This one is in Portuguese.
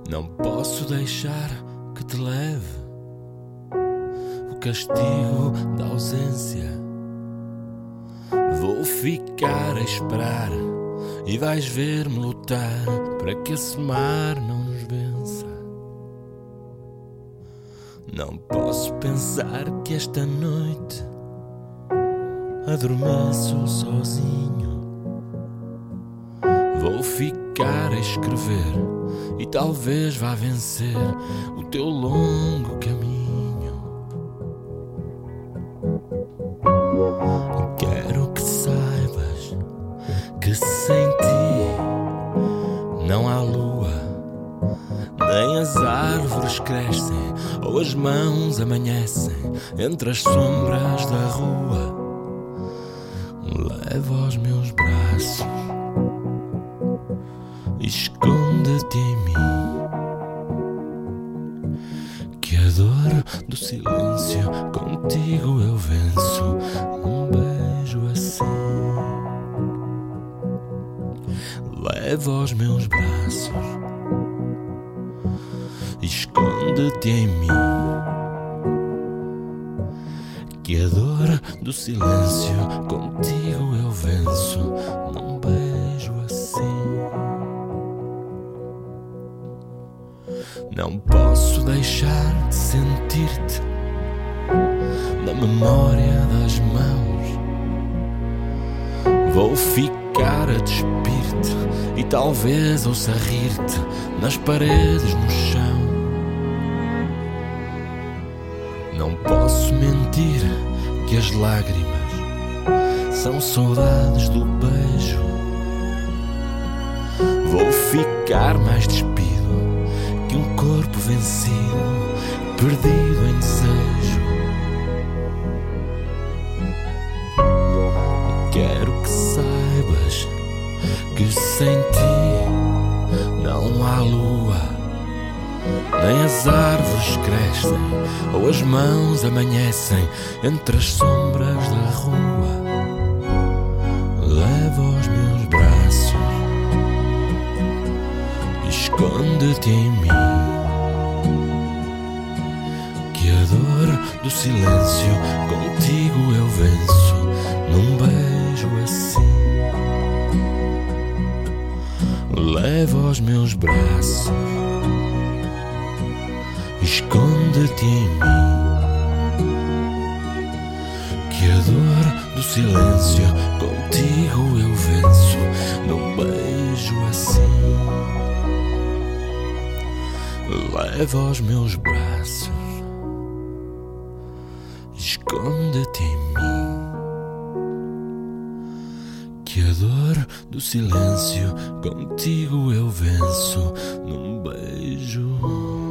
Não posso deixar que te leve o castigo da ausência. Vou ficar a esperar e vais ver-me lutar para que esse mar não nos vença. Não posso pensar que esta noite adormeço sozinho. Vou ficar a escrever e talvez vá vencer o teu longo caminho. Quero que saibas que sem ti não há lua, nem as árvores crescem ou as mãos amanhecem entre as sombras da rua. Leva aos meus braços, esconde-te em mim, que a dor do silêncio contigo eu venço num beijo assim. Leva aos meus braços, esconde-te em mim, que a dor do silêncio contigo eu venço num beijo assim. Não posso deixar de sentir-te na memória das mãos. Vou ficar a despir-te e talvez ouça rir-te nas paredes, no chão. Não posso mentir que as lágrimas são saudades do beijo. Vou ficar mais despido que um corpo vencido, perdido em desejo. Quero que saibas que sem ti não há lua, nem as árvores crescem ou as mãos amanhecem entre as sombras da rua. Leva aos meus braços, esconde-te em mim, que a dor do silêncio contigo eu venço num beijo assim. Leva aos meus braços, esconde-te em mim, que a dor do silêncio contigo eu venço num beijo assim. Leva aos meus braços, esconde-te em mim, que a dor do silêncio contigo eu venço num beijo